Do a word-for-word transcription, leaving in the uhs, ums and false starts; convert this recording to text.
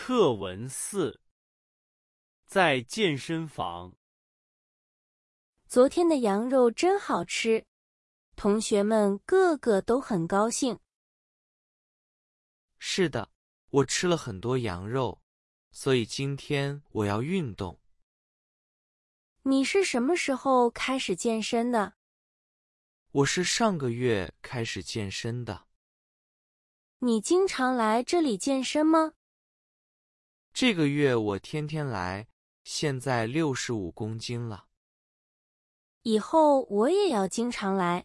课文四，在健身房。 昨天的羊肉真好吃，同学们个个都很高兴。 是的，我吃了很多羊肉，所以今天我要运动。 你是什么时候开始健身的？ 我是上个月开始健身的。 你经常来这里健身吗？ 这个月我天天来，现在六十五公斤了。 以后我也要经常来。